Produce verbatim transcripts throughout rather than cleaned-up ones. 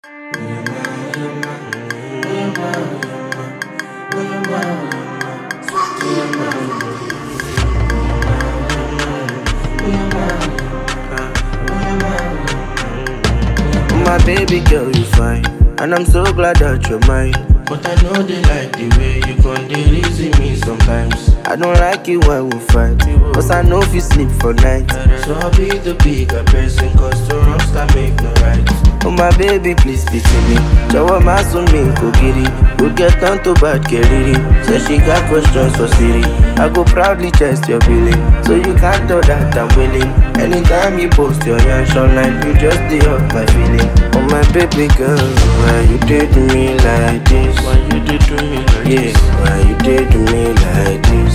My baby girl, you fine, and I'm so glad that you're mine. But I know they like the way you gon' dey reason me sometimes. I don't like it when we fight, cause I know if you sleep for night. So I'll be the bigger person, cause the wrongs can make no right. Oh my baby, please pity me. Jawa maso me go giddy. You get down to bad keriri. Say she got questions for Siri. I go proudly test your billing, so you can't tell that I'm willing. Anytime you post your yash online, you just dey hurt my feeling. Oh my baby girl, why you did to me like this? Why you did to me like yeah, this? Why you did to me like this?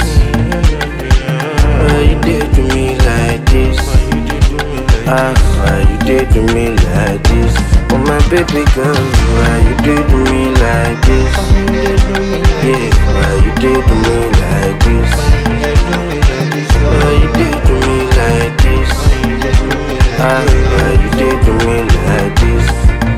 Why you did to me like this? Ah, why you did to me like this? Oh my baby girl, why you did to me like this? Yeah, why you did to me like this? Why you did to me like this? Ah, why you did to me like this?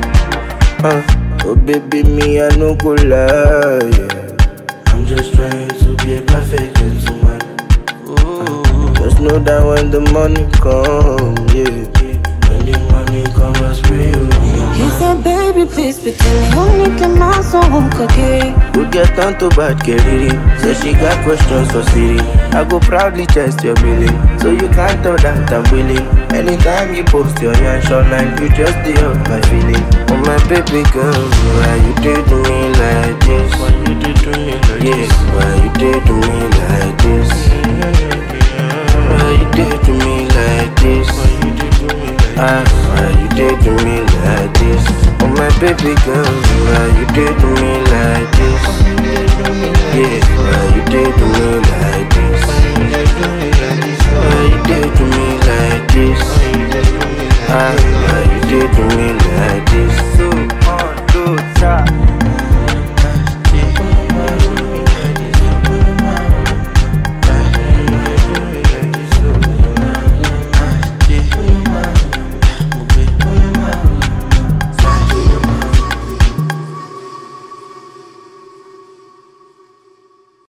Uh, oh baby, me I no go lie, yeah. I'm just trying to be a perfect gentleman. Uh, just know that when the money come, yeah, when the money come, I spray you. He said, baby, please be telling only que más son coquet. We get down to bad keriri. Say she got questions for Siri. I go proudly test your billing, so you can't tell that I'm willing. Anytime you post your yash online, you just dey hurt my feeling. Oh my baby girl, why you did to me like this? Why you did to me like yeah, this? Why you did to me like this? Why you did to me like this? Why you did to me like this? Ah, why you did to me like this? Oh my baby girl, why you did to me like this? Yeah, why you did to me like this?